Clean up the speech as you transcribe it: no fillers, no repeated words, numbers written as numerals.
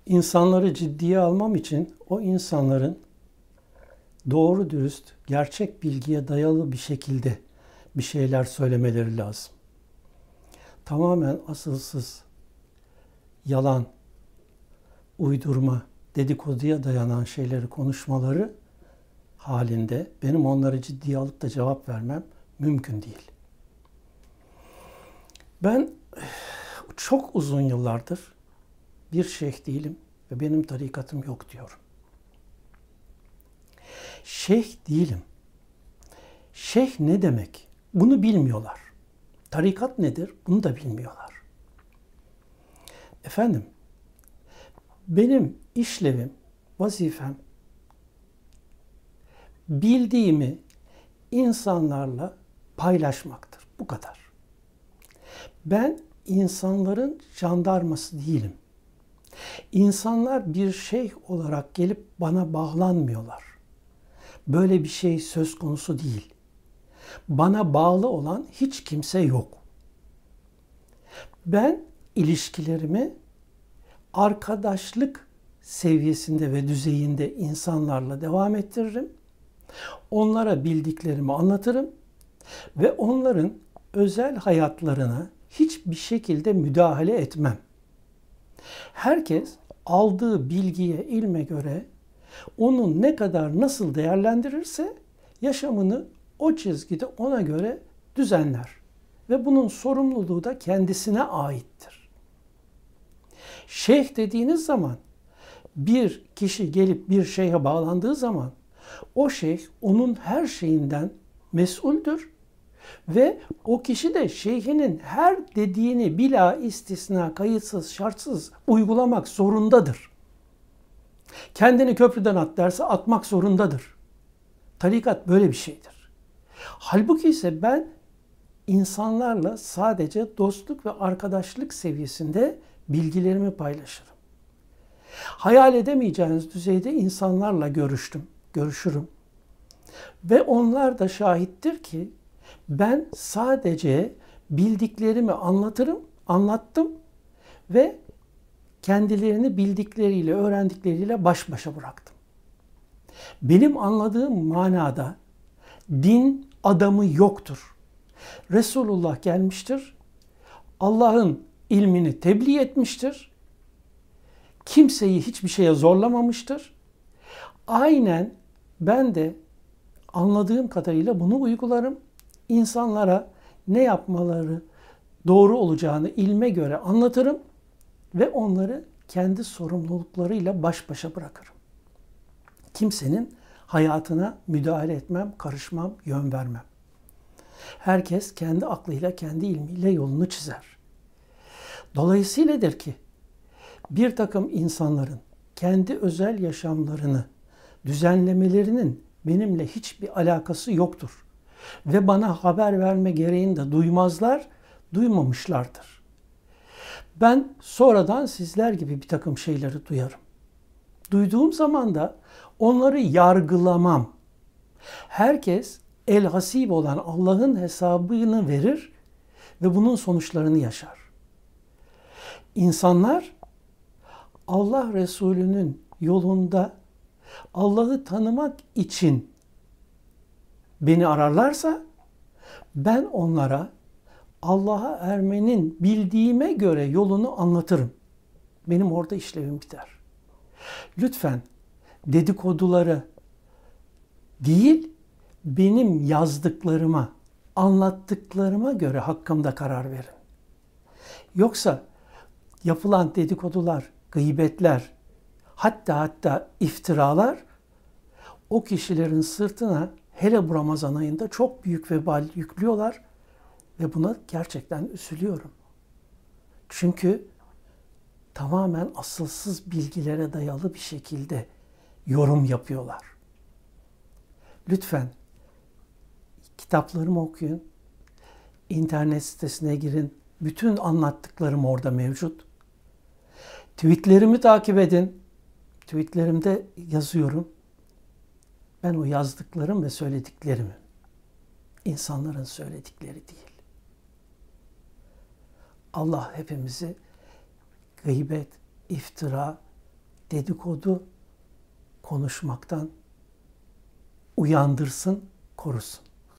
İnsanları ciddiye almam için o insanların doğru dürüst, gerçek bilgiye dayalı bir şekilde bir şeyler söylemeleri lazım. Tamamen asılsız, yalan, uydurma, dedikoduya dayanan şeyleri konuşmaları halinde benim onları ciddiye alıp da cevap vermem mümkün değil. Ben çok uzun yıllardır bir şeyh değilim ve benim tarikatım yok diyorum. Şeyh değilim. Şeyh ne demek? Bunu bilmiyorlar. Tarikat nedir? Bunu da bilmiyorlar. Efendim, benim işlevim, vazifem, bildiğimi insanlarla paylaşmaktır. Bu kadar. Ben insanların jandarması değilim. İnsanlar bir şeyh olarak gelip bana bağlanmıyorlar. Böyle bir şey söz konusu değil. Bana bağlı olan hiç kimse yok. Ben ilişkilerimi arkadaşlık seviyesinde ve düzeyinde insanlarla devam ettiririm. Onlara bildiklerimi anlatırım ve onların özel hayatlarına hiçbir şekilde müdahale etmem. Herkes aldığı bilgiye, ilme göre onun ne kadar nasıl değerlendirirse yaşamını o çizgide ona göre düzenler. Ve bunun sorumluluğu da kendisine aittir. Şeyh dediğiniz zaman bir kişi gelip bir şeyhe bağlandığı zaman o şeyh onun her şeyinden mesuldür ve o kişi de şeyhinin her dediğini bila istisna, kayıtsız, şartsız uygulamak zorundadır. Kendini köprüden at derse atmak zorundadır. Tarikat böyle bir şeydir. Halbuki ise ben insanlarla sadece dostluk ve arkadaşlık seviyesinde bilgilerimi paylaşırım. Hayal edemeyeceğiniz düzeyde insanlarla görüşürüm. Ve onlar da şahittir ki ben sadece bildiklerimi anlattım ve kendilerini bildikleriyle, öğrendikleriyle baş başa bıraktım. Benim anladığım manada din adamı yoktur. Resulullah gelmiştir, Allah'ın ilmini tebliğ etmiştir, kimseyi hiçbir şeye zorlamamıştır. Aynen ben de anladığım kadarıyla bunu uygularım. İnsanlara ne yapmaları doğru olacağını ilme göre anlatırım ve onları kendi sorumluluklarıyla baş başa bırakırım. Kimsenin hayatına müdahale etmem, karışmam, yön vermem. Herkes kendi aklıyla, kendi ilmiyle yolunu çizer. Dolayısıyladır ki bir takım insanların kendi özel yaşamlarını düzenlemelerinin benimle hiçbir alakası yoktur. Ve bana haber verme gereğini de duymamışlardır. Ben sonradan sizler gibi bir takım şeyleri duyarım. Duyduğum zaman da onları yargılamam. Herkes el-hasib olan Allah'ın hesabını verir ve bunun sonuçlarını yaşar. İnsanlar Allah Resulü'nün yolunda Allah'ı tanımak için beni ararlarsa ben onlara Allah'a ermenin bildiğime göre yolunu anlatırım. Benim orada işlevim biter. Lütfen dedikoduları değil, benim yazdıklarıma, anlattıklarıma göre hakkımda karar verin. Yoksa yapılan dedikodular, gıybetler, hatta iftiralar o kişilerin sırtına hele bu Ramazan ayında çok büyük vebal yüklüyorlar ve buna gerçekten üzülüyorum. Çünkü tamamen asılsız bilgilere dayalı bir şekilde yorum yapıyorlar. Lütfen kitaplarımı okuyun, internet sitesine girin, bütün anlattıklarım orada mevcut. Tweetlerimi takip edin, tweetlerimde yazıyorum. Ben o yazdıklarım ve söylediklerimi, insanların söyledikleri değil. Allah hepimizi gıybet, iftira, dedikodu konuşmaktan uyandırsın, korusun.